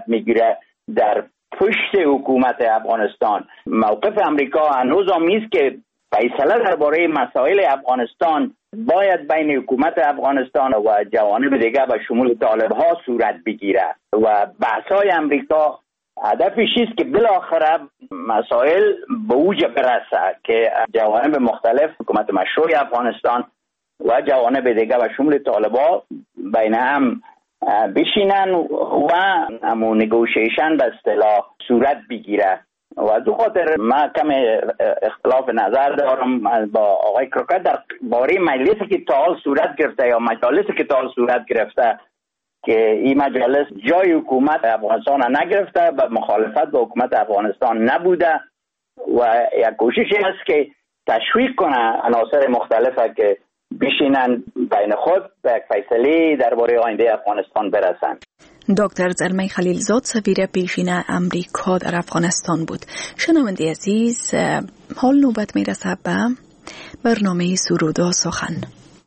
میگیره در پشت حکومت افغانستان. موقف امریکا هنوز هم نیست که فیصله درباره مسائل افغانستان باید بین حکومت افغانستان و جوانب دیگه و شمول طالب‌ها صورت بگیره و بحث‌های امریکا هدفش است که بالاخره مسائل به اوج برسه که جوانب مختلف حکومت مشروع افغانستان و جوانب دیگه و شمول طالب‌ها بین هم بشینن و همون نگوشیشن به اصطلاح صورت بگیره. و دو خاطر من کم اختلاف نظر دارم با آقای کروکت در باره مجلسی که تا حال صورت گرفته یا مجالسی که تا حال صورت گرفته که این مجلس جای حکومت افغانستان نگرفته و مخالفت با حکومت افغانستان نبوده و یک کوششی است که تشویق کنه عناصر مختلفه که بشینن بین خود به یک فیصله درباره آینده افغانستان برسند. دکتر زلمه خلیلزاد سفیر پیشین امریکا در افغانستان بود. شنونده عزیز، حال نوبت میرسه به برنامه سرود و سخن.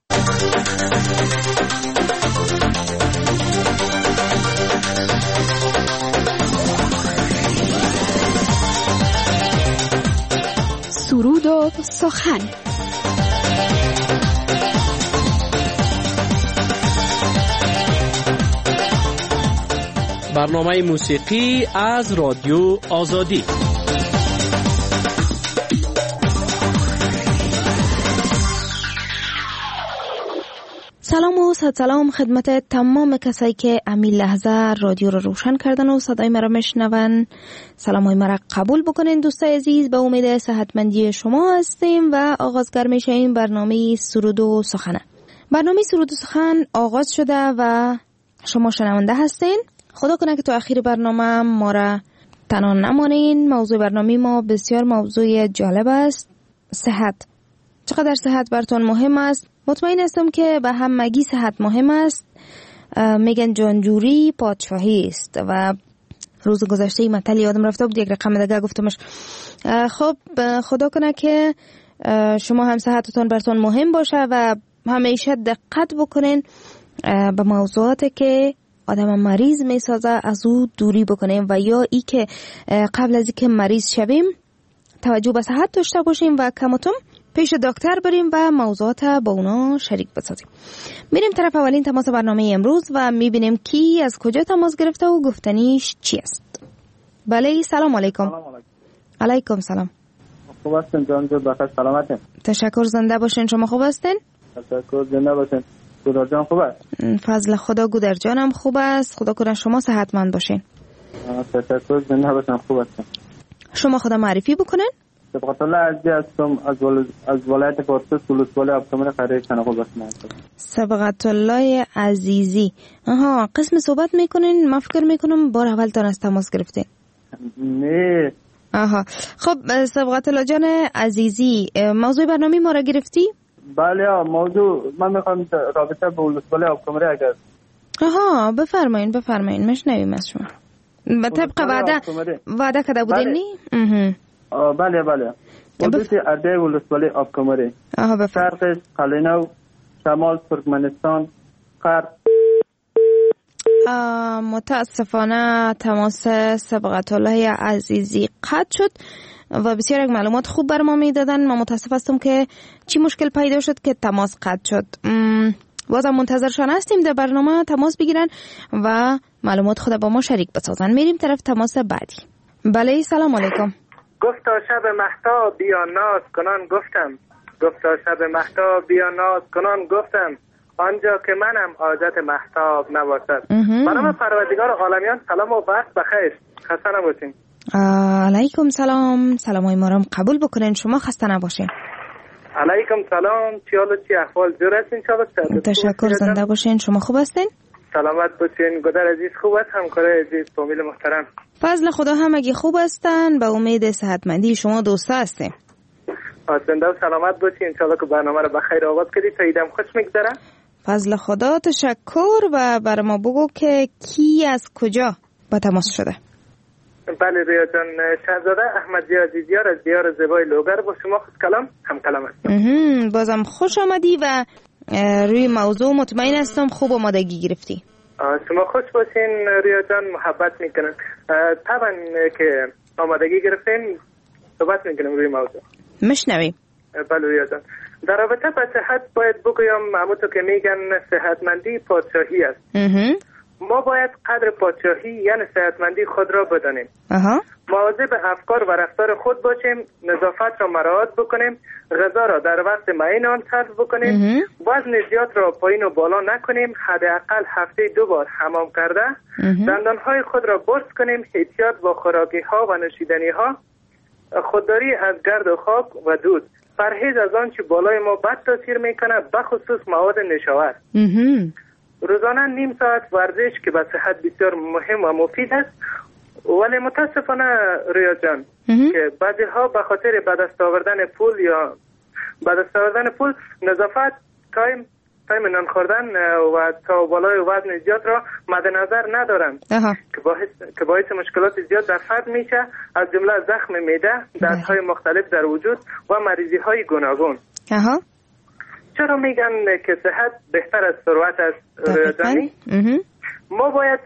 سرود و سخن. برنامه موسیقی از رادیو آزادی. سلام و صد سلام خدمت تمام کسایی که امی لحظه رادیو رو روشن کردن و صدای مرا میشنون. سلامای مرا قبول بکنین دوستای عزیز. به امید صحتمندی شما هستیم و آغازگر میشیم برنامه سرود و سخن. برنامه سرود و سخن آغاز شده و شما شنونده هستین. خدا کنه که تو اخیر برنامه ما را تنها نمانین. موضوع برنامه ما بسیار موضوع جالب است. صحت. چقدر صحت براتون مهم است؟ مطمئن هستم که به همگی صحت مهم است. میگن جانجوری پادشاهی است و روز گذشته مطلب یادم رفته بود یک رقم دیگه گفتمش. خب خدا کنه که شما هم صحتتون براتون مهم باشه و همیشه دقت بکنین به موضوعاتی که آدم مریض میسازه از او دوری بکنیم و یا ای که قبل از اینکه مریض شویم توجه به صحت داشته باشیم و کماتم پیش دکتر بریم و موضوعات با اونا شریک بسازیم. میریم طرف اولین تماس برنامه امروز و میبینیم کی از کجا تماس گرفته و گفتنیش چی است. بله سلام علیکم. علیکم سلام. خوب هستین جان جو بخیر سلامتین؟ تشکر زنده باشین. شما خوب هستین؟ تشکر زنده باشین. گودر جان خوب است؟ فضل خدا گودر جانم خوب است. خدا کنه شما صحتمند باشین. تشکر زنده باشین. خوب هستین. شما خدا معرفی بکنین. سبقت الله عزیزی هستم از ولایت پارسوس ولسوالی آبکمر خیره شنقول هستم. سبقت الله عزیزی. آها قسم صحبت میکنین. من فکر میکنم بار اول تان از تماس گرفتین. نه. آها خب سبقت الله جان عزیزی موضوع برنامه ما را گرفتی؟ بله موضوع من میخوام رابطه با ولسوالی آبکمر اگر. آها بفرمایین مشنویم از شما. به طبق وعده کرده بودین نی؟ بله حدود اردای ولسوالی آبکمری شرقش قلینو شمال ترکمنستان غرب. متاسفانه تماس سبقت الله عزیزی قطع شد و بسیار یک معلومات خوب بر ما میدادن. من متاسف هستم که چی مشکل پیدا شد که تماس قطع شد. بازم منتظرشان هستیم در برنامه تماس بگیرن و معلومات خود با ما شریک بسازن. میریم طرف تماس بعدی. بله سلام علیکم. گفتا شب مهتاب بیا ناز کنان گفتم، گفتا شب مهتاب بیا ناز کنان گفتم، آنجا که منم عادت مهتاب نباشد. برام پروردگار عالمیان سلام و وقت بخیر. خسته نباشین. علیکم سلام. سلامای ما رو قبول بکنین. شما خسته نباشین. علیکم سلام. چی حال و چی احوال؟ جور هستین؟ تشکر زنده باشین. شما خوب هستین؟ سلامت باشین. گودر عزیز خوب است؟ همکار عزیز فامیل محترم فضل خدا همگی خوب هستن. به امید صحتمندی شما دوستا هستیم. زنده و سلامت باشین. انشالله که برنامه رو بخیر آغاز کردید تا ایدم خوش میگذره. فضل خدا تشکر. و برای ما بگو که کی از کجا با تماس شده؟ بله ریا جان شهزاده احمدی عزیزیار از دیار زیبای لوگر با شما خوش کلام هم کلام هستم. بازم خوش آمدی و روی موضوع مطمئن هستم خوب آمادگی گرفتی. شما خوش باشین ریا جان، محبت میکنن. طبعا که آمادگی گرفتین صحبت میکنم روی موضوع. مشنویم. بله ریا جان، در رابطه با صحت باید بگویم همونطور که میگن صحتمندی پادشاهی است. ما باید قدر پادشاهی یعنی صحتمندی خود را بدانیم. مواظب افکار و رفتار خود باشیم، نظافت را مراعات بکنیم، غذا را در وقت معین آن صرف بکنیم، وزن زیاد را پایین و بالا نکنیم، حداقل هفته 2 بار حمام کرده، دندانهای خود را برس کنیم، احتیاط با خوراکی ها و نوشیدنی ها، خودداری از گرد و خاک و دود، پرهیز از آن چه بالای ما بد تاثیر میکنه، بخصوص مواد نشاور. روزانه نیم ساعت ورزش که به صحت بسیار مهم و مفید است، ولی متاسفانه ریا جان که بعضی ها به خاطر به دست آوردن پول یا به دست آوردن پول نظافت، تایم نان خوردن و تا بالای وزن زیاد را مد نظر ندارند که باعث مشکلات زیاد در فرد میشه، از جمله زخم معده، دردهای مختلف در وجود و مریضی های گوناگون. چرا میگن که صحت بهتر از ثروت است ریا جانی؟ ما باید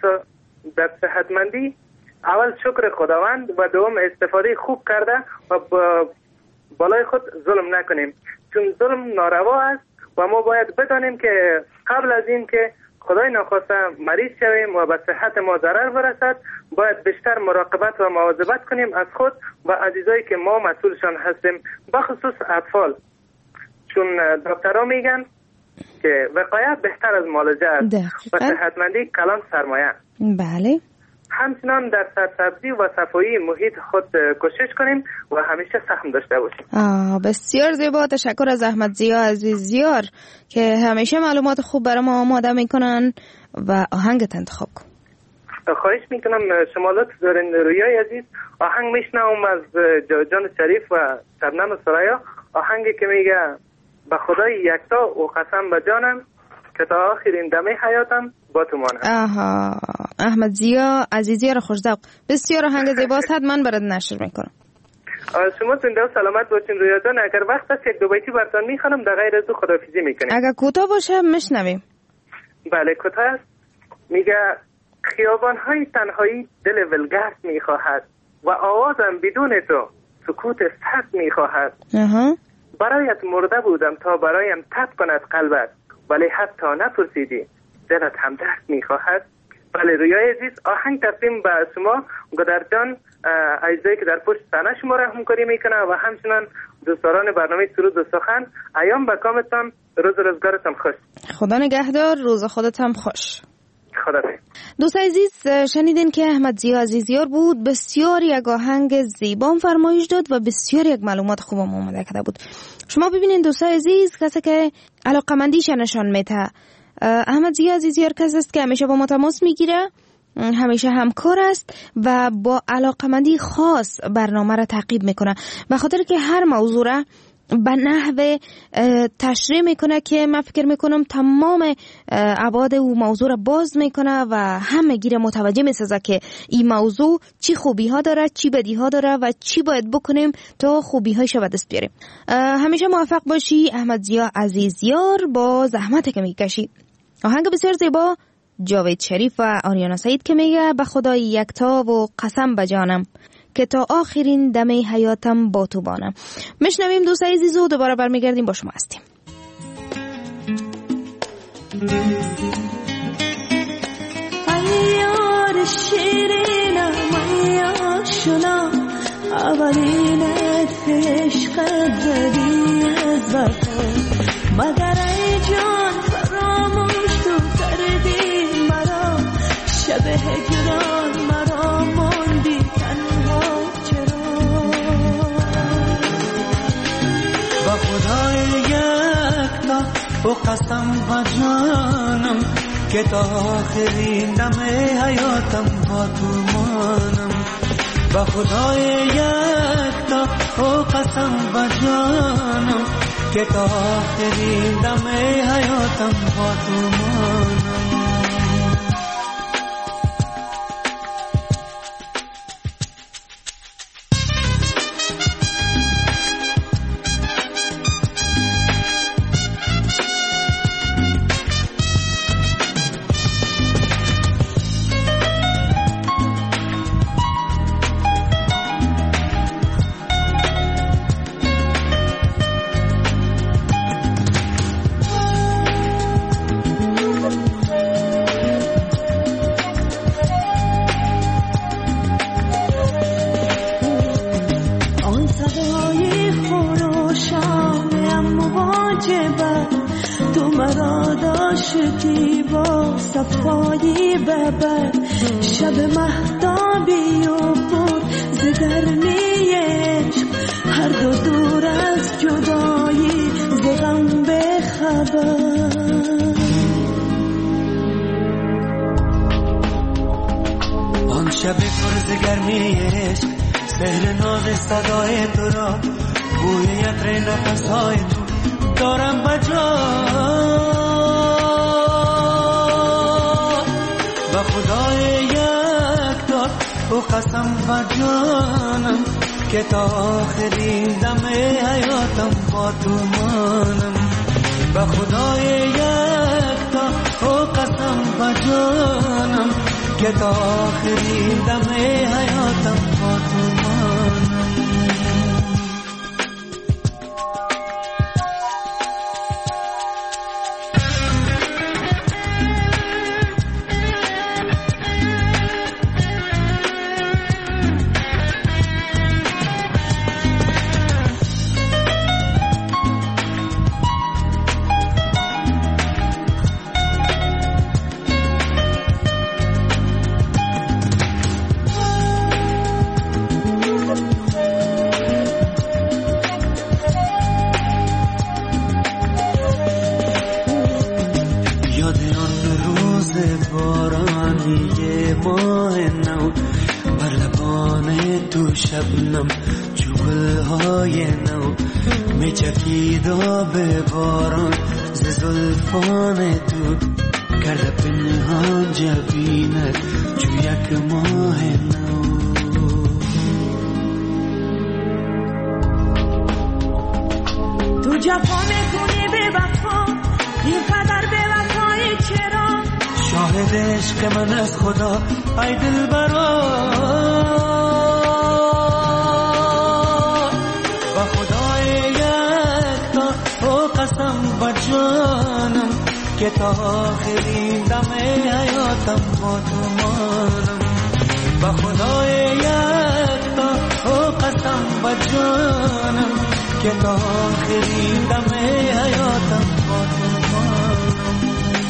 در صحتمندی اول شکر خداوند و دوم استفاده خوب کرده و بالای خود ظلم نکنیم، چون ظلم ناروا است و ما باید بدانیم که قبل از این که خدای ناخواسته مریض شویم و به صحت ما ضرر برسد، باید بیشتر مراقبت و مواظبت کنیم از خود و عزیزایی که ما مسئولشان هستیم، بخصوص اطفال، چون دکترها میگن که وقایت بهتر از معالجه است و صحتمندی کلان سرمایه. بله. همچنان در سرسبزی و صفایی محیط خود کوشش کنیم و همیشه سهم داشته باشیم. بسیار زیبا، تشکر از احمد ضیا عزیزیار که همیشه معلومات خوب برای ما آماده میکنن و آهنگت انتخاب کن. خواهش میکنم شما لطف دارین رویای عزیز. آهنگ میشنوم از جان شریف و شبنم سرایا، آهنگی که میگه به خدای یکتا و قسم به جانم که تا آخرین دمه حیاتم با تو مانم. احمد ضیا عزیزیار خوش‌ذوق، بسیار آهنگ زیباست، حتما برات نشر میکنم. شما زنده و سلامت باشین رویا جان. اگر وقت است یک دو بیتی براتون میخوانم، در غیر از او خداحافظی میکنیم. اگر کوتاه باشه میشنویم. بله کوتاه است. میگه خیابان‌های تنهایی دل ولگرد میخواهد و آوازم بدون تو سکوت سخت میخواهد. برایت مرده بودم تا برایم تب کند قلبت، ولی حتی نپرسیدی دلت هم درد میخواهد. بله رویای عزیز، آهنگ تقدیم به شما گدر جان، عزیزایی که در پشت صحنه شما را همکاری میکنه و همچنان دوستداران برنامه سرود و سخن. ایام به کامتان، روز روزگارتان خوش. خدا نگهدار، روز خودت هم خوش. خدا. دوست عزیز، شنیدین که احمد ضیا عزیزیار بود، بسیار یک آهنگ زیبا فرمایش داد و بسیار یک معلومات خوب آماده کرده بود. شما ببینین دوست عزیز، کسی که علاقمندیش نشان میده. احمد ضیا عزیزیار کسی است که همیشه با ما تماس میگیره، همیشه همکار است و با علاقمندی خاص برنامه را تعقیب میکنه، به خاطر که هر موضوع را به نحو تشریح میکنه که من فکر میکنم تمام ابعاد او موضوع را باز میکنه و همه گیر متوجه میسازه که این موضوع چی خوبی ها داره، چی بدی ها داره و چی باید بکنیم تا خوبی هایش به دست بیاریم. همیشه موفق باشی احمد ضیا عزیزیار با زحمت که میکشی. آهنگ بسیار زیبا جاوید شریف و آریانا سعید که میگه به خدای یکتا و قسم به جانم که تا آخرین دمه حیاتم با تو بانم. میشنویم دوست عزیز و دوباره برمیگردیم با شما هستیم. ایار شیرینم ای آشنا، اولینت عشقت زدی از وفا، مگر ای جان فراموش تو کردی مرا، شب هجران مرا موندی تنها چرا. با خدای یکتا و قسم به جانم که تا آخرین دم حیاتم با تو مانم. با خدای یکتا و قسم به جانم که تا آخرین دم حیاتم با تو مانم. عاشقی با صفایی ببر، شب مهتابی و پر ز گرمی عشق، هر دو دور از جدایی ز غم بخبر. آن شب پر ز گرمی عشق، سحر ناز صدای تو را، بوی عطر نفسهای تو دارم بجا. و خدای یکتا و قسم و جانم که تا آخرین دم حیاتم با تو مانم. و خدای یکتا و قسم و جانم که تا آخرین دم حیاتم با تو مانم. شبنم چوگل‌های نو می چکید آب باران ز زلفان تو، کرده پنهان جبینت چو یک ماه نو. تو جفا میکنی به وفا، اینقدر به وفایی چرا؟ شاهد عشق من از خدا ای دلبرا. با جانم که تا آخرین دم حیاتم با تو مانم. با خدای یکتا و قسم با جانم که تا آخرین دم حیاتم با تو مانم.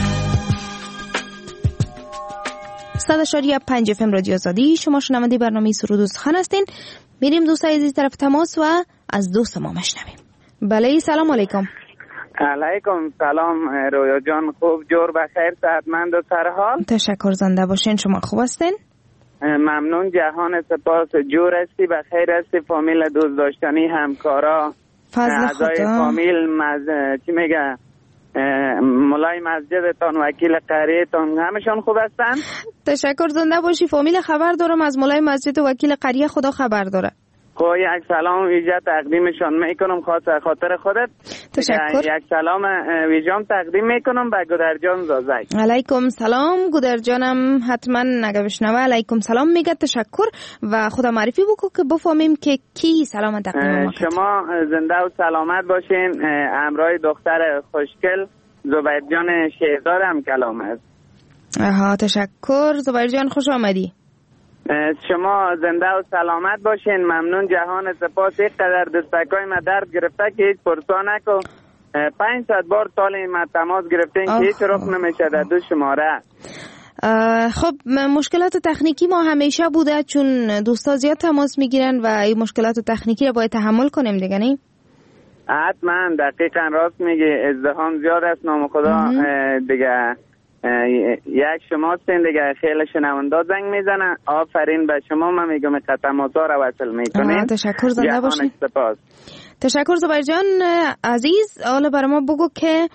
100.5 FM رادیو آزادی، شما شنونده برنامه سرود و سخن هستین. میریم دوستای عزیز طرف تماس و از دوست ما مشنویم. بله سلام علیکم. علیکم سلام رویا جان، خوب جور بخیر صحتمند و سرحال؟ تشکر، زنده باشین. شما خوب هستین؟ ممنون، جهان سپاس. جور هستی، بخیر هستی؟ فامیل دوست داشتنی، همکارا، اعضای فامیل، چی میگه، مولای مسجدتان، وکیل قریه‌تان، همشون خوب هستن؟ تشکر، زنده باشی. فامیل خبر دارم از مولای مسجد و وکیل قریه، خدا خبر داره. خب یک سلام ویژه تقدیمشان میکنم خاطر خودت. تشکر. یک سلام ویژه تقدیم میکنم به گودرجان زازک. علیکم سلام. گودرجانم حتما نگه بشنوه علیکم سلام میگه. تشکر. و خدا معرفی بکن که بفهمیم که کی سلام تقدیم ما کرد. شما زنده و سلامت باشین. همراه دختر خوشگل زبیر جان شهزاد هم کلام است. تشکر زبیر جان، خوش آمدی. شما زنده و سلامت باشین. ممنون، جهان سپاس. یک قدر دستکای ما درد گرفته که هیچ پرسا نکن. 500 بار تال ما تماس گرفتین که هیچ رخ نمیشه در دو شماره. خب مشکلات تکنیکی ما همیشه بوده، چون دوستا زیاد تماس میگیرن و این مشکلات تکنیکی رو باید تحمل کنیم دیگه، نه؟ حتما، دقیقا راست میگی. ازدحام زیاد است، نام خدا دیگه. یک شما هستین دیگه، خیلی شنونده زنگ میزنن. آفرین به شما، من میگم که تماسا رو وصل میکنین. تشکر، زنده باشین. تشکر زبیر جان عزیز. حالا برای ما بگو که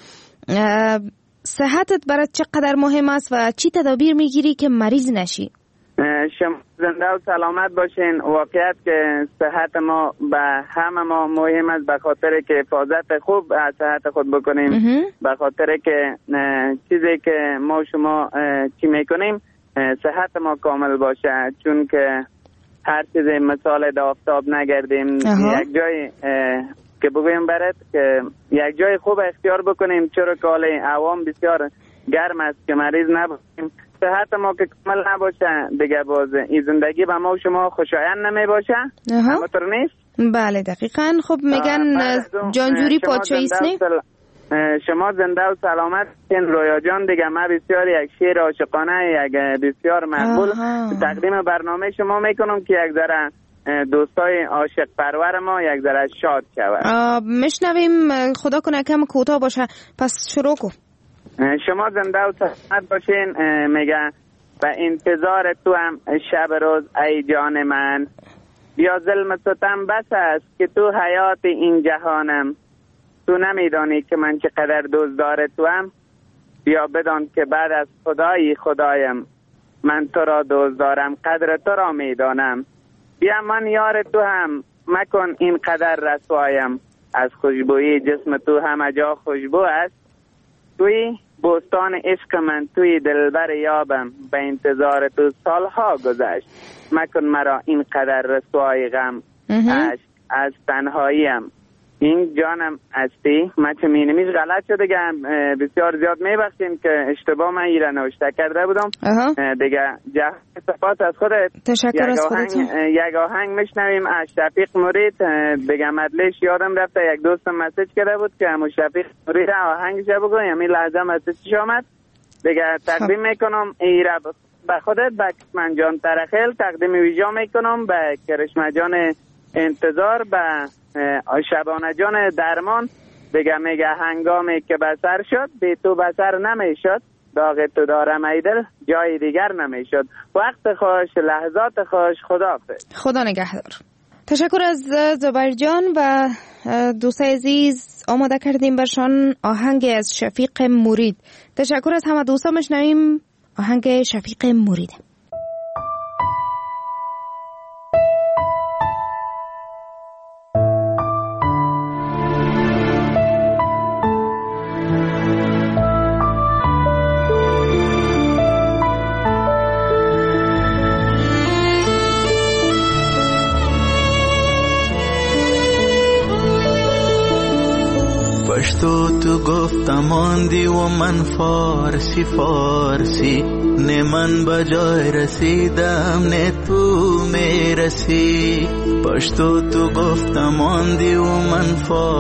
صحتت برات چقدر مهم است و چی تدابیر میگیری که مریض نشی؟ شما زنده و سلامت باشین. واقعیت که صحت ما به همه ما مهم است، به خاطر که حفاظت خوب از صحت خود بکنیم. به خاطر که چیزی که ما شما چی میکنیم صحت ما کامل باشه، چون که هر چیز مثال در آفتاب نگردیم. یک جای که بگویم برات که یک جای خوب اختیار بکنیم، چرا که حال عوام بسیار گرم است که مریض نباشیم. صحت ما که کامل نباشه دیگه باز این زندگی به ما و شما خوشایند نمی باشه. همونطور نیست؟ بله دقیقاً. خب میگن جانجوری پادشاهی است، نه؟ شما زنده و سلامت این رویا جان دیگه. من بسیار یک شعر عاشقانه یک بسیار مقبول تقدیم برنامه شما میکنم که یک ذره دوستای عاشق پرور ما یک ذره شاد شود. میشنویم. خدا کنه کم کوتاه باشه، پس شروع کن. شما زنده و سلامت باشین. میگه به انتظار تو هم شب روز ای جان من، بیا ظلم ستم بس است که تو حیات این جهانم. تو نمیدانی که من چقدر دوستدار تو هم، بیا بدان که بعد از خدایی خدایم. من تو را دوست دارم، قدر تو را میدانم. بیا من یار تو هم، مکن این قدر رسوایم. از خوشبویی جسم تو همه جا خوشبو است. توی بوستان عشق من، توی دلبر یابم. به انتظار تو سالها گذشت، مکن مرا این قدر رسوای غم. از تنهاییم این جانم هستی. من چه مینمیش غلط شده دیگه، بسیار زیاد میبخشین که اشتباه من ایره نوشته کرده بودم دیگه. سپاس از خودت. تشکر از خودت. یک آهنگ میشنویم از شفیق مرید دیگه. مدلش یادم رفته، یک دوستم مسیج کرده بود که همون شفیق مرید آهنگش بگو. همین لحظه مسیجش آمد دیگه. تقدیم میکنم ایره به خودت، به کسمن جان ترخیل تقدیم ویژه میکنم، به کرشمه جان انتظار، به شبانه جان درمان دیگه. میگه هنگامی که بسر شد بی تو بسر نمیشد، داغ تو دارم ای دل جای دیگر نمیشد. وقت خوش، لحظات خوش، خداحافظ. خدا نگهدار. تشکر از زبیر جان و دوستای عزیز. آماده کردیم برشان آهنگ از شفیق مرید. تشکر از همه دوستا. میشنویم آهنگ شفیق مرید. پشتو تو گفتم آندی و من فارسی نه من بجای رسیدم نه تو میرسی. پشتو تو گفتم آندی و من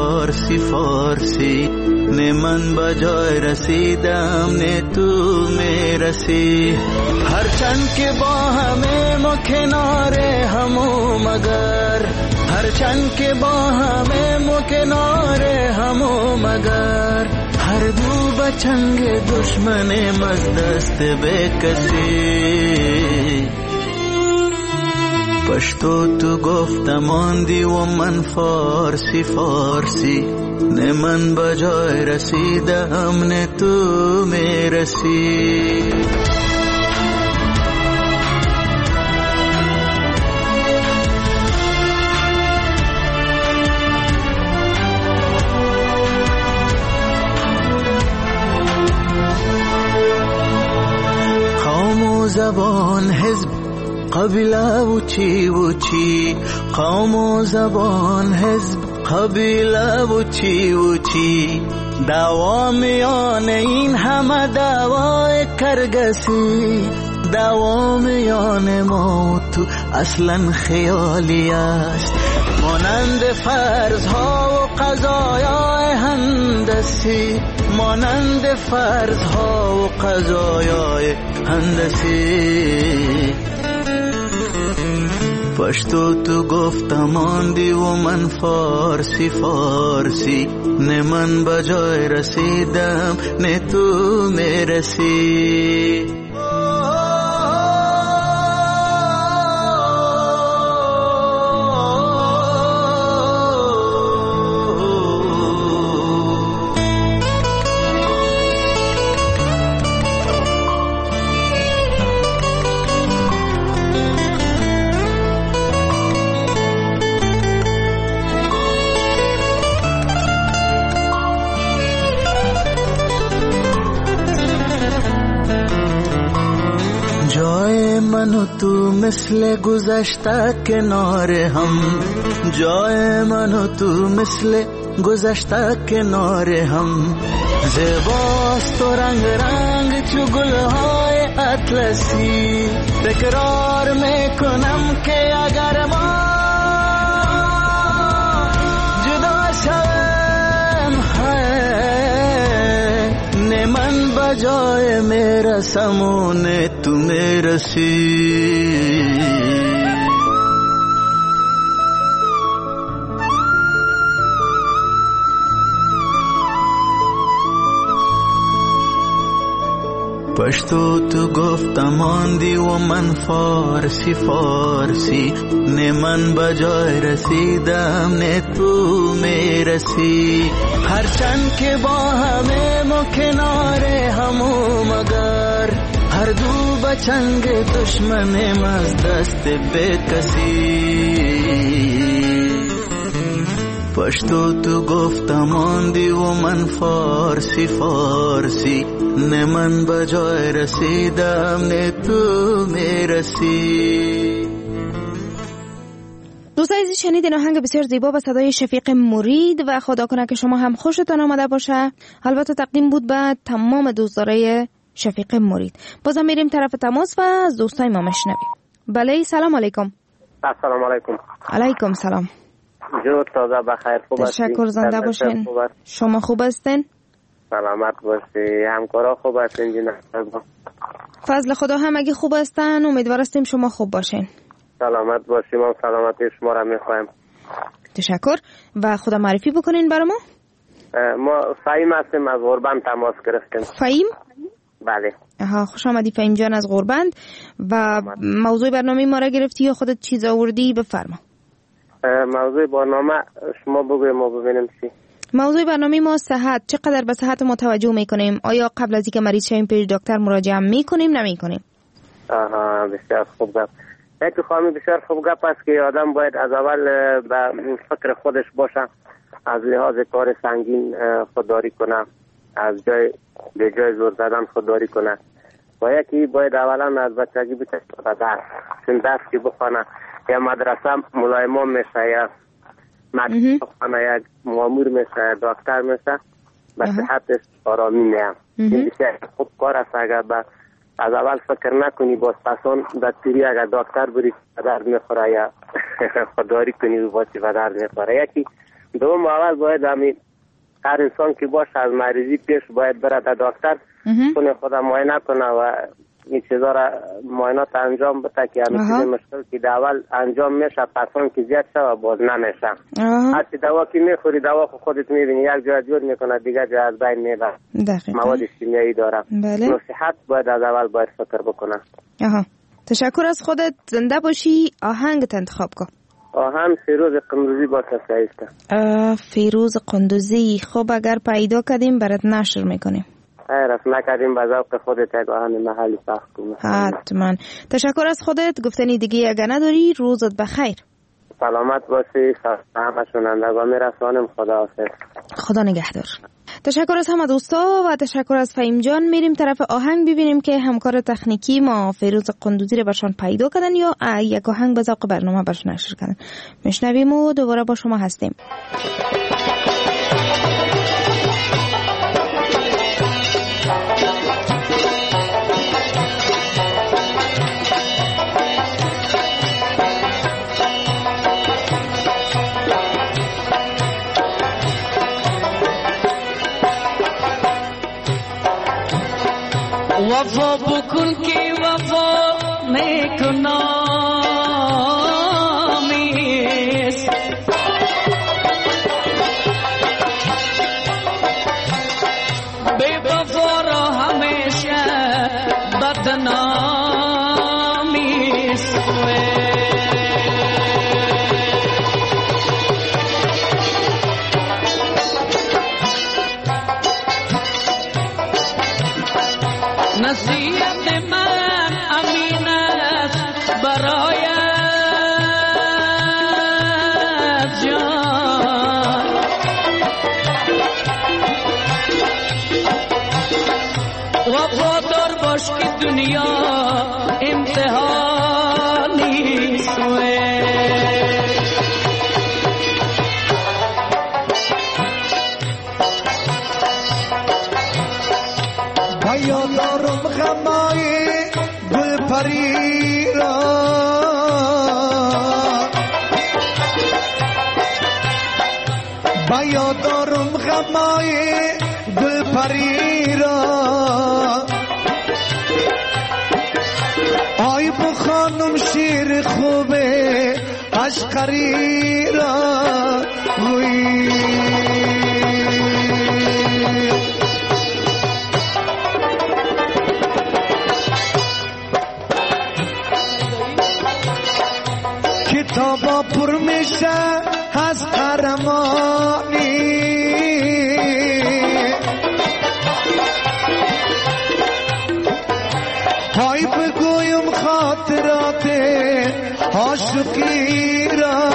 فارسی نه من بجای رسیدم نه تو میرسی. هرچند که با همه ما کناره همو مگر، هرچند که با همه ما کناره همو مگر، هر دو بچنگ دشمن از دست به کسی. پشتو تو گفتم آندی و من فارسی نه من بجای رسیدم نه تو میرسی. زبان حزب قبیله و چی قوم و زبان حزب قبیله و چی دعوا میان این همه دعوای کرگسی. دعوا میان ما تو اصلا خیالی است، مانند فرضها و قضایای هندسی، مانند فرضها و قضایای هندسی. پشتو تو گفتم آندی و من فارسی نه من بجای رسیدم نه تو میرسی. من و تو مثل گذشته کنار هم، جای من و تو مثل گذشته کنار هم. زیباست و رنگ رنگ چو گلهای اطلسی، تکرار میکنم که اگر ما جدا شویم بجای میرسم و نه تو میرسی. پشتو تو گفتم آندی و من فارسی فارسی، نه من بجای رسیدم نه تو میرسی. هرچند که با همه ما کنار همو مگر، هر دو بچنگ دشمنم از دست به کسی. پشتو تو گفتم آندی و من فارسی فارسی، نه من بجای رسیدم نه تو میرسی. دوستان عزیز شنیدین آهنگ بسیار زیبا با صدای شفیق مرید و خدا کنه که شما هم خوشتون آمده باشه. البته تقدیم بود به تمام دوستدارای شفیق مرید. بازم میریم طرف تماس و از دوستای ما مشنویم. بله سلام علیکم. السلام علیکم. علیکم سلام. جو تازه بخیر، خوب هستی؟ تشکر، زنده باشین. شما خوب هستین؟ سلامت باشی. همکارا خوب هستین جناب؟ فضل خدا هم اگه خوب هستن امیدوار هستیم شما خوب باشین. سلامت باشیم، ما سلامتی شما را میخوایم. تشکر. و خدا معرفی بکنین برای ما. ما فهیم هستیم، از غربند تماس گرفتیم. فهیم؟ بله. خوش آمدی فهیم جان از غربند. و موضوع برنامه ما را گرفتی یا خودت چیز آوردی؟ بفرما. موضوع برنامه شما بگوی ما ببینیم چی. موضوع برنامه ما صحت. چقدر به صحت ما توجه میکنیم؟ آیا قبل از اینکه مریض شویم پیش دکتر مراجعه میکنیم نمیکنیم؟ بسیار خوب گپ. یک خواهمی بسیار خوب گپ است که آدم باید از اول به فکر خودش باشه، از لحاظ کار سنگین خودداری کنه، از جای به جای زور زدن خودداری کنه. و یکی باید اولا از بچگی بچه درس، چون درس که بخونه یا مدرسه ملایمان میشه یا مدرسه بخونه یک مامور میشه یا دکتر میشه، به صحتش آرامی میام. این بسیار خوب کار است. اگر از اول فکر نکنی باز پسان بدتری اگر دکتر بری به درد میخوره یا خودداری کنی باسی به درد میخوره. یکی دوم اول باید همی هر انسان که باشه از مریضی پیش باید بره در دکتر کنه، خدا معاینه کنه و این چیزا را معاینات انجام بده که همین چیز مشکل که در اول انجام میشه پسان که زیاد شه و باز نمیشه. هرچی دوا که میخوری دوا خودت میبینی یک جای جور میکنه دیگه جای از بین میبره، مواد شیمیایی داره. نصیحت باید از اول باید فکر بکنه. تشکر از خودت، زنده باشی. آهنگت انتخاب کن. آهنگ فیروز قندوزی با سایسته. فیروز قندوزی. خب اگر پیدا کردیم برات نشر میکنیم. خیر نکردیم به ذوق خودت یک آهنگ محلی پخش کنیم. حتما. تشکر از خودت. گفتنی دیگه اگر نداری روزت بخیر. سلامت باشی. همه شنوندگان میرسانم. خدا حافظ. خدا نگهدار. تشکر از همه دوستا و تشکر از فهیم جان. میریم طرف آهنگ ببینیم که همکار تکنیکی ما فیروز قندوزی رو برشان پیدا کردن یا یک آهنگ به ذوق برنامه برشان نشر کردن. میشنویم و دوباره با شما هستیم. وفا بکن که وفا نکنامیست، بی وفا را همیشه بدنامیست. نصیحت من امین است برایت جان، وفادار باش که دنیا امتحانی است. یادارم غمای گل پری را، یادارم غمای گل پری را آی بو خانم شیر خوبه عشقری را کتابا پر میشه از قهرمانی های بگویم خاطرات عاشقی را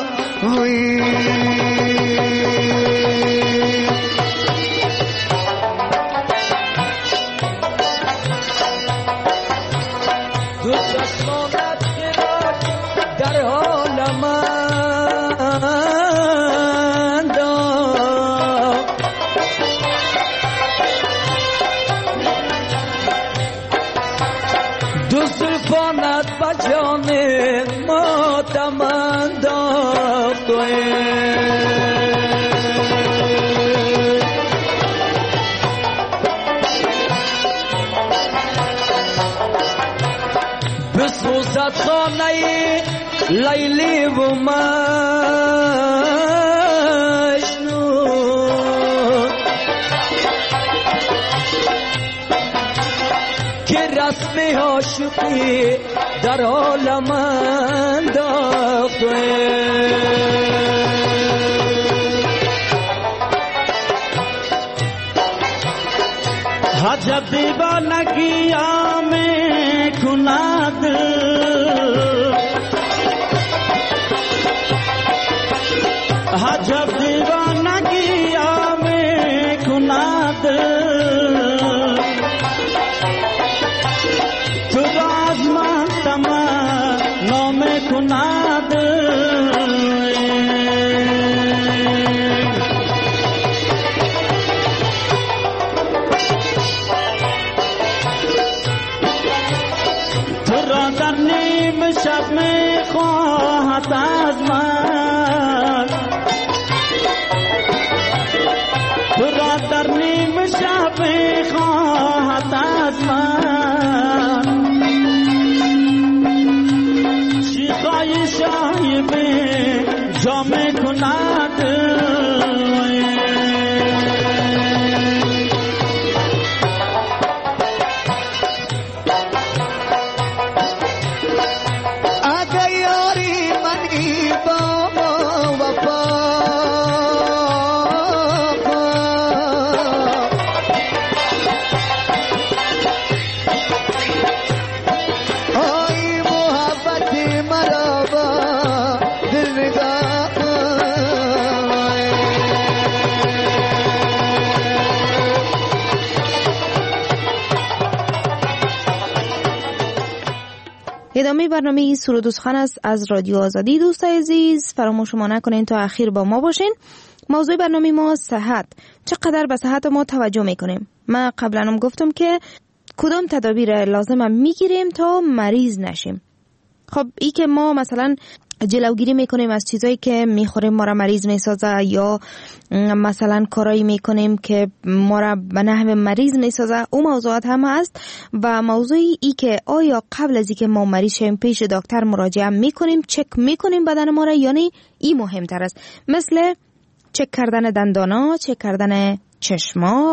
دو چشمانت خیرک در حال من دار دو زلفانت با جان ما تمنداخت بسوزد خانه لیلی و مجنون که رسم عاشقی در عالم انداخت عجب دیوانگی آمه کند عجب دیوانگی آمه کند تو از من تمنا میکند تو را در نیم شب میخواهد از من تو را در نیم شب میخواهد از من شیخای شای به جا میکند اگه یاری منی با وفا آی محبت مرا با دل نگاه ادامه برنامه سرود و سخن است از رادیو آزادی. دوستای عزیز فراموش ما نکنین تا اخیر با ما باشین. موضوع برنامه ما صحت. چقدر به صحت ما توجه میکنیم؟ من قبلا هم گفتم که کدام تدابیر لازمه میگیریم تا مریض نشیم. خب ای که ما مثلا جلوگیری میکنیم از چیزایی که میخوریم ما را مریض میسازه یا مثلا کارایی میکنیم که ما را به نحو مریض میسازه، اون موضوعات هم هست. و موضوعی ای که آیا قبل از اینکه ما مریض شیم پیش دکتر مراجعه میکنیم، چک میکنیم بدن ما را، یعنی این مهمتر است، مثل چک کردن دندانا، چک کردن چشما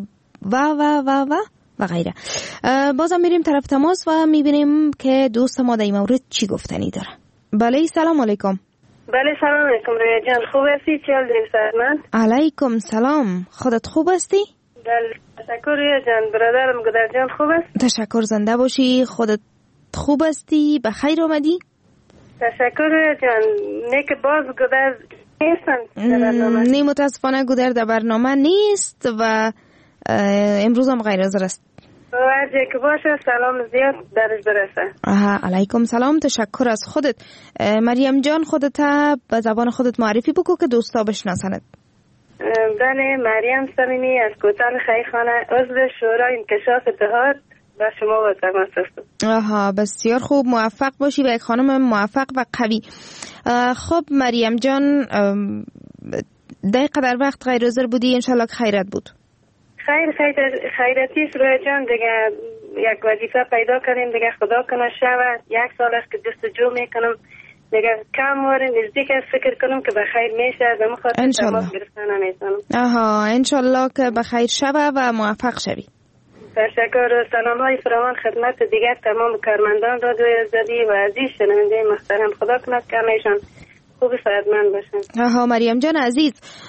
و غیره. بازم میریم طرف تماس و میبینیم که دوست ما در این مورد چی گفتنی داره. بله سلام علیکم. بله سلام علیکم رویا جان، خوب هستی؟ چه حال داری سرمند؟ علیکم سلام، خودت خوب هستی؟ بله تشکر رویا جان. برادرم گدر جان خوب است؟ تشکر، زنده باشی. خودت خوب هستی؟ بخیر آمدی؟ تشکر رویا جان. نیک باز گدر نیستن در برنامه؟ نه متاسفانه گدر در برنامه نیست و امروز هم غیر حاضر است. وجه که باشه سلام زیاد درش برسه. علیکم سلام، تشکر از خودت. مریم جان خودت به زبان خودت معرفی بکو که دوستا بشناسند. بله، مریم صمیمی از کوتاه خیرخانه، عضو شورای انکشاف اتحاد و شما با تماس هستم. بسیار خوب، موفق باشی و یک خانم موفق و قوی. خب مریم جان، در قدر وقت غیر حاضر بودی، انشالله که خیرت بود. خیراتیش روی جان دیگه یک وظیفه پیدا کردیم دیگه خدا کنه شود 1 سال است که جستجو میکنم دیگه کم وارن نزدیک است فکر کنم که بخیر میشه و مخاطر تماس گرفتن نمیتونم. انشالله که بخیر شوه و موفق شوی. تشکر. سلام های فراوان خدمت دیگر تمام کارمندان رادیو آزادی و عزیز شنونده محترم. خدا کنه که همه‌شان خوب صحتمند باشن. مریم جان عزیز،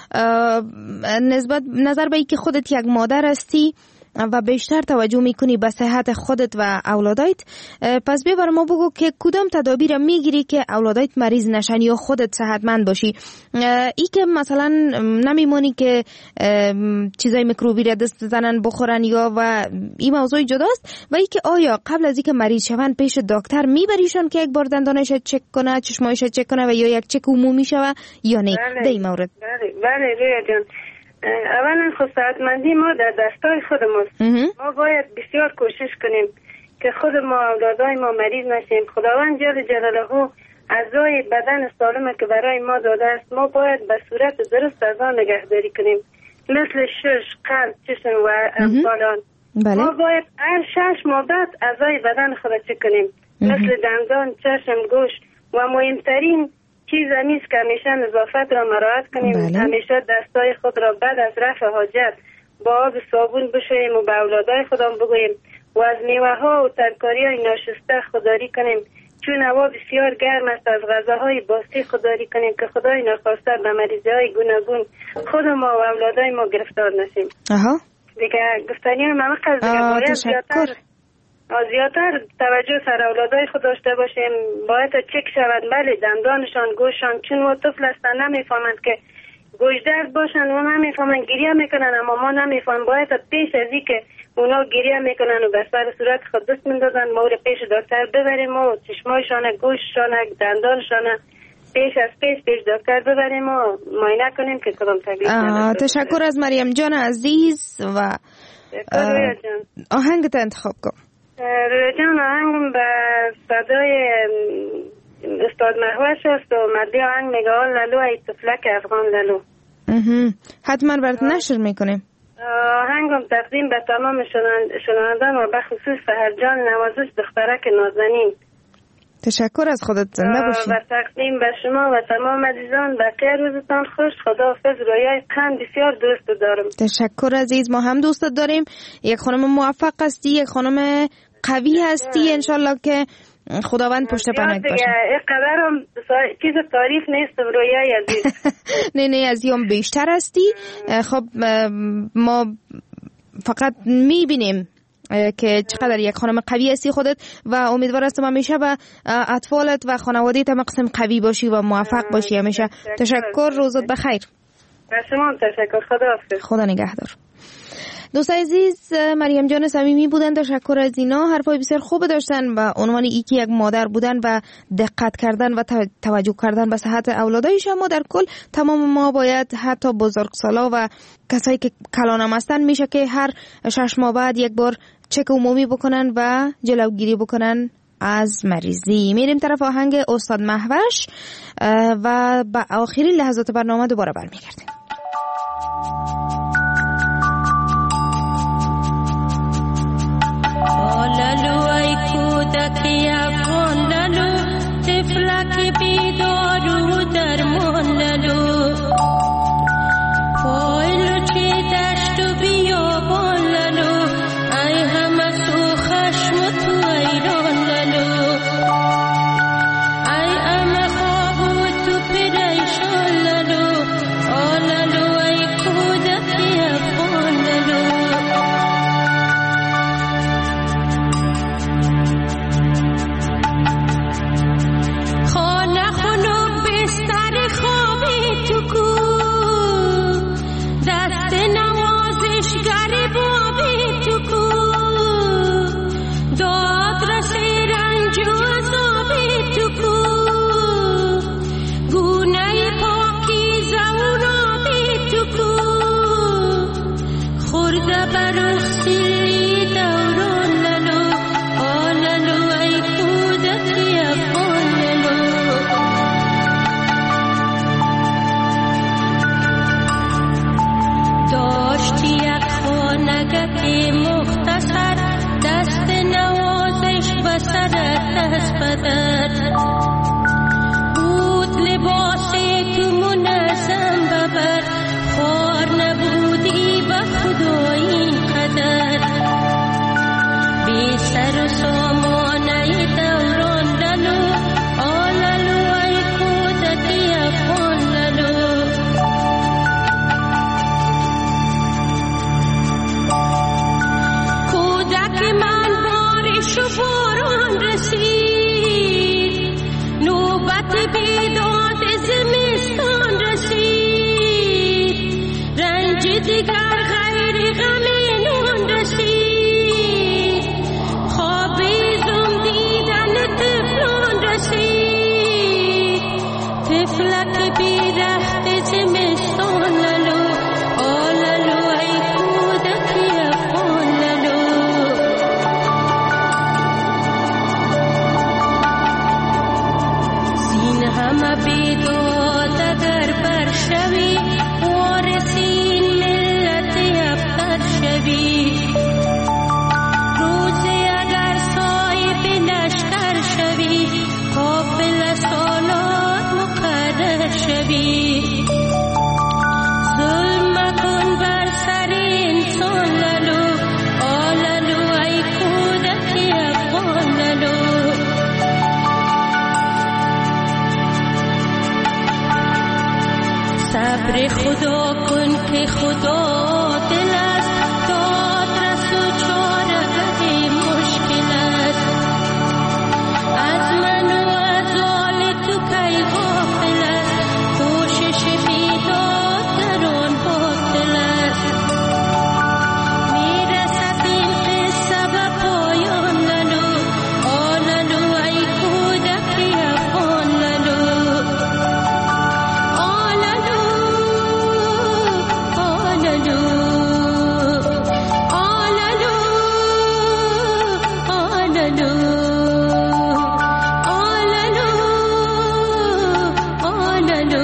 نظر به اینکه خودت یک مادر هستی و بیشتر توجه میکنی به صحت خودت و اولادایت، پس بیا بر ما بگو که کدام تدابیر میگیری که اولادایت مریض نشن یا خودت صحتمند باشی. ای که مثلا نمیمونی که چیزای میکروبی را دست زنن بخورن یا و این موضوع جداست، و ای که آیا قبل از اینکه مریض شون پیش دکتر میبریشون که یک بار دندانش چک کنه، چشمایش چک کنه و یا یک چک عمومی شوه یا نه؟ در این مورد بله رویا جان، اولا خود صحتمندی ما در دستای خود ماست. ما باید بسیار کوشش کنیم که خود ما اولادای ما مریض نشیم. خداوند جل جلاله اعضای بدن سالمه که برای ما داده است، ما باید به صورت درست از آن نگهداری کنیم، مثل شش، قلب، چشم و امثال. ما باید هر 6 ماه بعد اعضای بدن خود چک کنیم، مثل دندان، چشم، گوش و مهمترین چیز نیست که همیشه نظافت را مراعات کنیم. همیشه دستای خود را بعد از رفع حاجت با آب صابون بشوییم و به اولادای خودم بگوییم و از میوه ها و ترکاری های ناشسته خودداری کنیم، چون هوا بسیار گرم است. از غذاهای باسی خودداری کنیم که خدای نخواسته به مریضی های گوناگون خود ما و اولادای ما گرفتار نشیم. دیگه گفتنی من باید زیادتر توجه سر اولادای خود داشته باشیم. باید چک شود بله دندانشان، گوششان، چون و طفل هستن نمیفهمند که گوش درد باشن و نمیفهمند گریه میکنن، اما ما نمیفهمند. باید پیش از این که اونا گریه میکنن و به سر صورت خود دست میندازن ما رو پیش دکتر ببریم و چشمایشان، گوششان، دندانشان پیش دکتر ببریم و معاینه کنیم که کدام تکلیف نداره. تشکر از مریم جان عزیز و آهنگت انتخاب کن. رویا جان آهنگم به صدای استاد محوش است و مدی آهنگ میگه لالو ای طفلک افغان لالو. حتما برات نشر میکنیم. آهنگم تقدیم به تمام شنوندگان و به خصوص سحرجان نوازش دخترک نازنین. تشکر از خودت، زنده باشی. و تقدیم به شما و تمام عزیزان، بقیه روزتان خوش. خداحافظ. رویای قند بسیار دوست دارم. تشکر عزیز، ما هم دوستت داریم. یک خانم موفق هستی، یک خانم قوی هستی، انشالله که خداوند پشت پناهت باشه. اینقدر هم چیز تعریف نیست رویای عزیز. نه از یوم بیشتر هستی. خب ما فقط میبینیم که چقدر یک خانم قوی هستی خودت و امیدوار هستم همیشه به اطفالت و خانواده‌ت هم قسم قوی باشی و موفق باشی همیشه. تشکر، روزت بخیر. به شما تشکر. خداحافظ. خدا نگهدار. دوستای عزیز، مریم جان صمیمی بودن. تشکر از اینا، حرفای بسیار خوب داشتن و عنوان ایکی یک مادر بودن و دقت کردن و توجه کردن به صحت اولادایش. اما در کل تمام ما باید حتی بزرگسالا و کسایی که کلانم هستن میشه که هر 6 ماه بعد یک بار چک عمومی بکنن و جلوگیری بکنن از مریضی. میریم طرف آهنگ استاد محوش و به آخرین لحظات برنامه دوباره برمیگردیم. لالو ای کودکی افغان لالو، طفلک بیدار و درمان لالو، پایلو چی دشت و بیابان لالو، ای همه سو خشم و تو ایران لالو، ای همه خواب و تو پریشان لالو. نوبت بیداد زمستان رسید، رنج دیگر غیر غم نان رسید، خواب زم دیدن طفلان رسید، طفلک بیرخت زمستان لالو آلالو ای کودکی افغان لالو. زین همه بیداد اگر برشوی وارثین ملت افغان شوی، روزی اگر صاحب لشکر شوی قافل سالات مقرر شوی، ظلم مکن بر سر انسان لالو آلالو ای کودکی افغان لالو. صبر خدا کن که خدا دل است، داد رس و چاره‌گه مشکل است، از من و از آل تو کی غافل است، کوشش بیداد در آن باطل است. میرسد این قصه به پایان لالو آلالو ای کودکی افغان لالو آلالو آلالو آلالو آلالو آلالو آلالو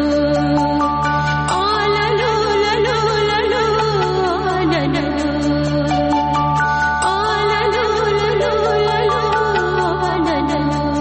آلالو لالو لالو آلالو آلالو لالو لالو آلالو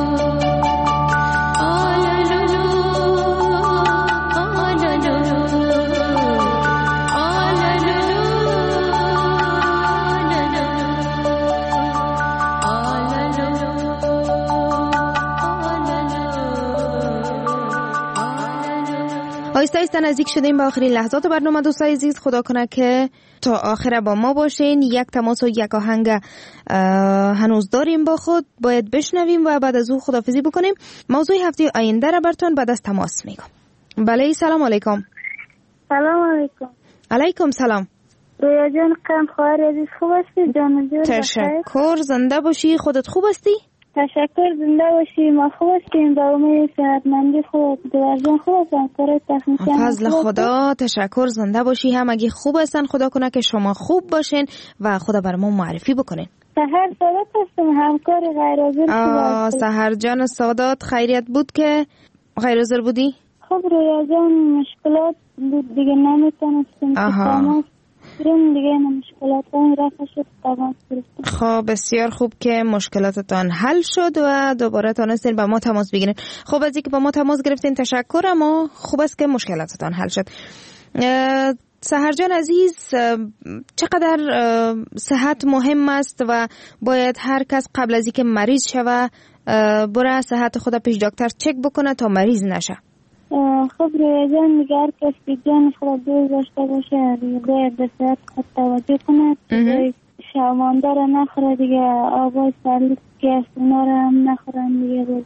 آهسته آهسته نزدیک شدیم به آخرین لحظات برنامه. دوستای عزیز خدا کنه که تا آخر با ما باشین. یک تماس و یک آهنگ هنوز داریم با خود، باید بشنویم و بعد از او خداحافظی بکنیم. موضوع هفته آینده را براتون بعد از تماس میگم. بله سلام علیکم. سلام علیکم. علیکم سلام. رویا جان قم خواهر عزیز خوب هستی؟ جان جون تشکر، زنده باشی. خودت خوب هستی؟ تشکر، زنده باشی. ما خوب هستیم با امید صحتمندی خود. دوار جان خوب هستن؟ کار تخنیکی فضل خدا. تشکر، زنده باشی. همگی خوب هستن. خدا کنه که شما خوب باشین و خدا بر ما معرفی بکنین. سحر سادات هستم، همکار غیر حاضر. سحر جان سادات خیریت بود که غیر حاضر بودی؟ خب رویا جان مشکلات بود دیگه، نمیتونستم تماس گرفتم دیگه، مشکلات رفع شد تماس گرفتم. خب بسیار خوب که مشکلاتتان حل شد و دوباره تونستین با ما تماس بگیرین. خب از اینکه با ما تماس گرفتین تشکر، اما خوب است که مشکلاتتان حل شد. سحر جان عزیز، چقدر صحت مهم است و باید هر کس قبل از اینکه مریض شوه بره صحت خود پیش دکتر چک بکنه تا مریض نشه. خب رویا جان دیگه هر کسی جان خود دوست داشته باشه باید به صحت خود توجه کنه، شامانده را نخوره دیگه، آبای سرلیک که است اونا را هم نخورن دیگه، بود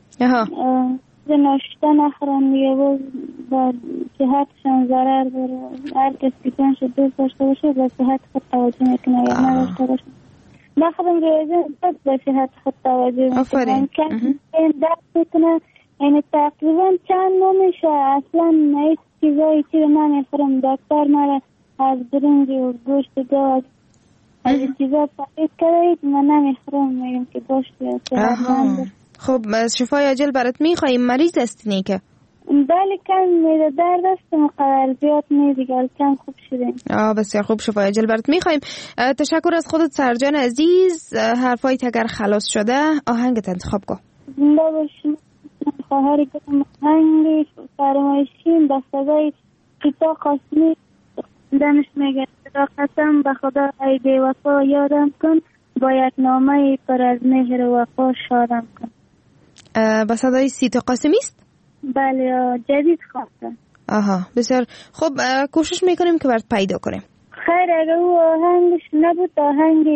ناشته نخورن دیگه، بود با صحتشان ضرر داره. هر کسی جانش دوست داشته باشه به صحت خود توجه میکنه یا نداشته باشه نخورم. رویا جان به صحت خود توجه میکنه که درد میکنه، یعنی تقریبا چند ماه میشه اصلا هیچ چیزایی چی رو نمیخورم. دکتر مرا از برنج و گوشت گاز از چیزا تقریب کرده من نمیخورم، میگم که گوشت صحتمند. خب شفای عاجل برات میخواییم. مریض هستی که؟ بله کم میده درد است مقدر زیاد میدیگه کم خوب شدیم. بسیار خوب، شفای عاجل برات میخواییم. تشکر از خودت سرجان عزیز. حرفایت اگر خلاص شده آهنگت انتخاب کن. زنده باشیم. خواهری که آهنگ فرمایشیم به صدای سیتا قاسمی دمش میگه صدا قسم به خدا ای بی وفا یادم کن، با یک نامه پر از مهر و وفا شادم کن. به صدای سیتا قاسمی است؟ بله جدید خواستم. بسیار خوب، کوشش میکنیم که برات پیدا کنیم. خیر اگر او آهنگش نبود آهنگ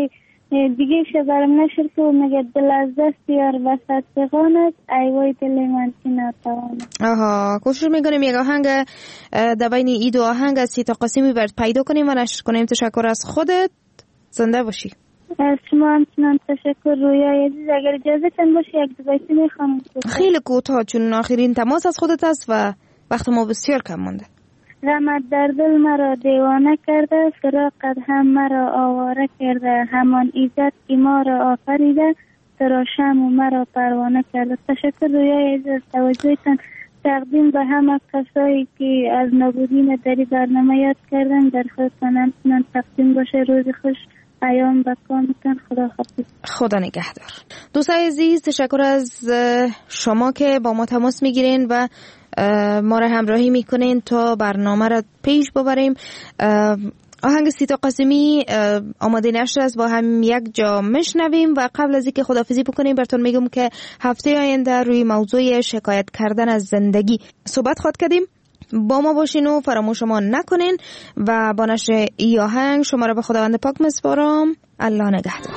دیگه شبرم نشر که مگه دل از دست یار وسط بغانت ایوای دل من که نتوانم. آها کوشش میکنیم یک آهنگ در بین ای دو آهنگ از سیتا قاسمی برد پیدا کنیم و نشر کنیم. تشکر از خودت، زنده باشی. از شما همچنان تشکر. رویای عزیز اگر اجازه تن باشه یک دو بیتی میخوام. خیلی کوتاه چون آخرین تماس از خودت است و وقت ما بسیار کم مونده. غمت در دل مرا دیوانه کرده، فراقت هم مرا آواره کرده، همان ایزد که ما را آفریده، سرا شم و مرا پروانه کرده. تشکر رویای عزیز توجهتان تقدیم به همه کسایی که از نبودین در برنامه یاد کردن در خودتان همچنان تقدیم باشه. روز خوش، ایام بکامتان. خدا حافظ. خدا نگهدار. دوستای عزیز تشکر از شما که با ما تماس میگیرین و ما را همراهی میکنین تا برنامه را پیش ببریم. آهنگ سیتا قاسمی آماده نشده است، با هم یک جا مشنویم و قبل از اینکه خداحافظی بکنیم براتون میگم که هفته آینده روی موضوع شکایت کردن از زندگی صحبت خواهد کردیم. با ما باشین و فراموش ما نکنین و با نشر ای آهنگ شما را به خداوند پاک میسپارم. الله نگهدار.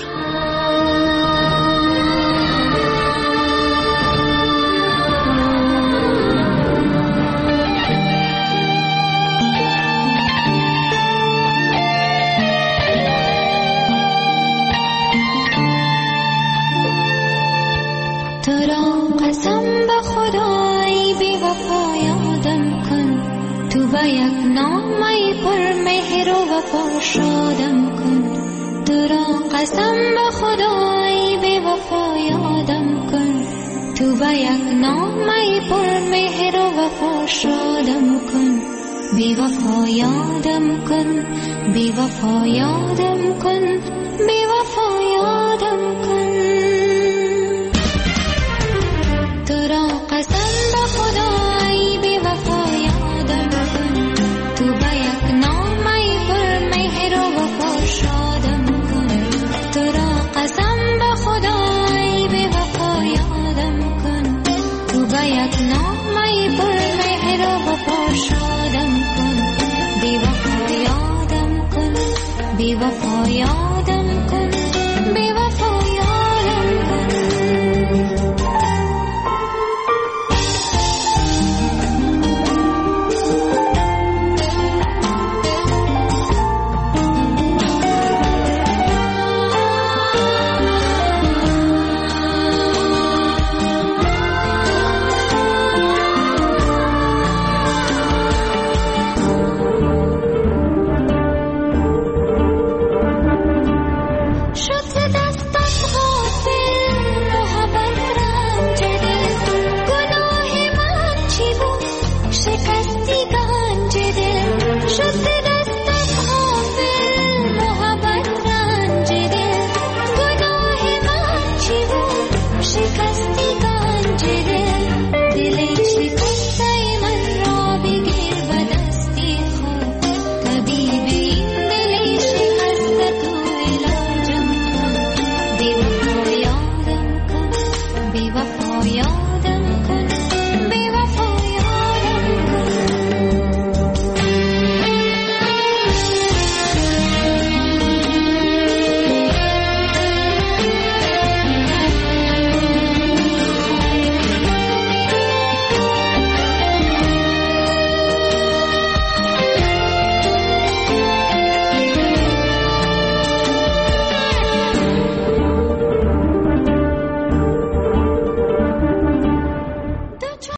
و یک نامه پر مهر و وفا شادم کن. تو را قسم به خدای بی وفا یادم کن. تو به یک نامه پر مهر و وفا شادم کن. بی وفا یادم کن، بی وفا یادم کن، بی وفا یادم کن. تو را قسم به خدای بی وفا یادم کن. تو به یک نامه پر مهر و وفا شادم کن. تو را قسم به خدای بی وفا یادم کن. تو به یک نامه پر مهر و وفا شادم کن. بی وفا یادم کن، بی وفا یادم